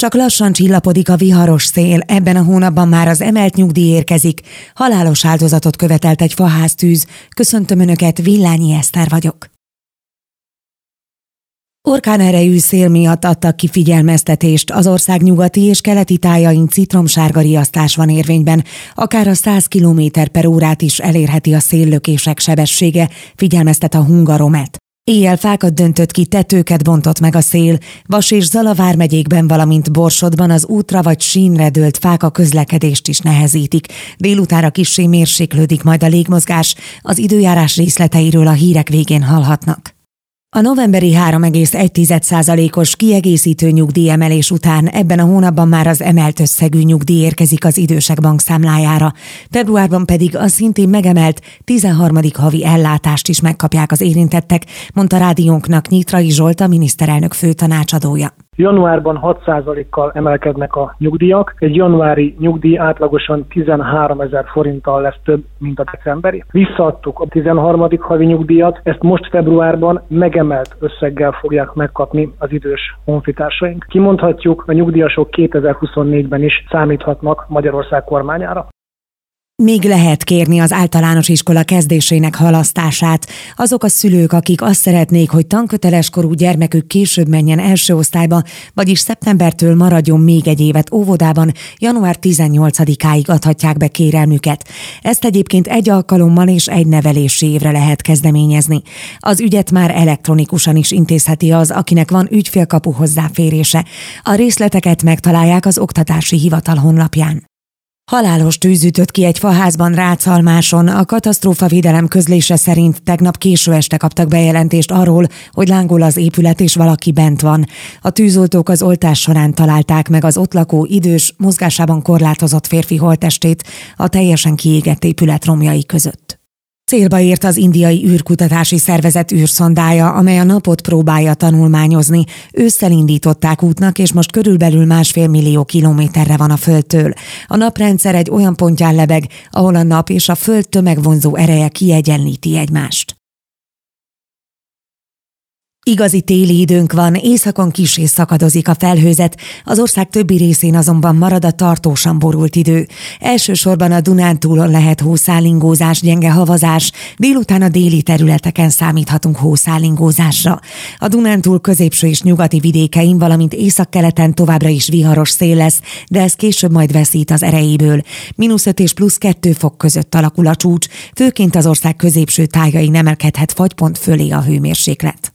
Csak lassan csillapodik a viharos szél, ebben a hónapban már az emelt nyugdíj érkezik. Halálos áldozatot követelt egy faháztűz. Köszöntöm Önöket, Villányi Eszter vagyok. Orkánerejű szél miatt adtak ki figyelmeztetést, az ország nyugati és keleti tájain citromsárga riasztás van érvényben, akár a 100 km/órát is elérheti a széllökések sebessége, figyelmeztet a Hungaromet. Éjjel fákat döntött ki, tetőket bontott meg a szél, Vas és Zala vármegyékben, valamint Borsodban az útra vagy sínre dőlt fák a közlekedést is nehezítik. Délutánra kissé mérséklődik majd a légmozgás, az időjárás részleteiről a hírek végén hallhatnak. A novemberi 3,1%-os kiegészítő nyugdíjemelés után ebben a hónapban már az emelt összegű nyugdíj érkezik az idősek bankszámlájára. Februárban pedig a szintén megemelt 13. havi ellátást is megkapják az érintettek, mondta rádiónknak Nyitrai Zsolt, a miniszterelnök főtanácsadója. Januárban 6%-kal emelkednek a nyugdíjak, egy januári nyugdíj átlagosan 13 000 forinttal lesz több, mint a decemberi. Visszaadtuk a 13. havi nyugdíjat, ezt most februárban megemelt összeggel fogják megkapni az idős honfitársaink. Kimondhatjuk, a nyugdíjasok 2024-ben is számíthatnak Magyarország kormányára. Még lehet kérni az általános iskola kezdésének halasztását. Azok a szülők, akik azt szeretnék, hogy tanköteles korú gyermekük később menjen első osztályba, vagyis szeptembertől maradjon még egy évet óvodában, január 18-áig adhatják be kérelmüket. Ezt egyébként egy alkalommal és egy nevelési évre lehet kezdeményezni. Az ügyet már elektronikusan is intézheti az, akinek van ügyfélkapu hozzáférése. A részleteket megtalálják az Oktatási Hivatal honlapján. Halálos tűz ütött ki egy faházban Ráczalmáson. A katasztrófavédelem közlése szerint tegnap késő este kaptak bejelentést arról, hogy lángol az épület és valaki bent van. A tűzoltók az oltás során találták meg az ott lakó idős, mozgásában korlátozott férfi holttestét a teljesen kiégett épület romjai között. Célba ért az indiai űrkutatási szervezet űrszondája, amely a napot próbálja tanulmányozni. Ősszel indították útnak, és most körülbelül 1,5 millió kilométerre van a Földtől. A naprendszer egy olyan pontján lebeg, ahol a nap és a Föld tömegvonzó ereje kiegyenlíti egymást. Igazi téli időnk van, északon kissé szakadozik a felhőzet, az ország többi részén azonban marad a tartósan borult idő. Elsősorban a Dunántúlon lehet hószálingózás, gyenge havazás, délután a déli területeken számíthatunk hószálingózásra. A Dunántúl középső és nyugati vidékein, valamint északkeleten továbbra is viharos szél lesz, de ez később majd veszít az erejéből. -5 és +2 fok között alakul a csúcs, főként az ország középső tájain emelkedhet fagypont fölé a hőmérséklet.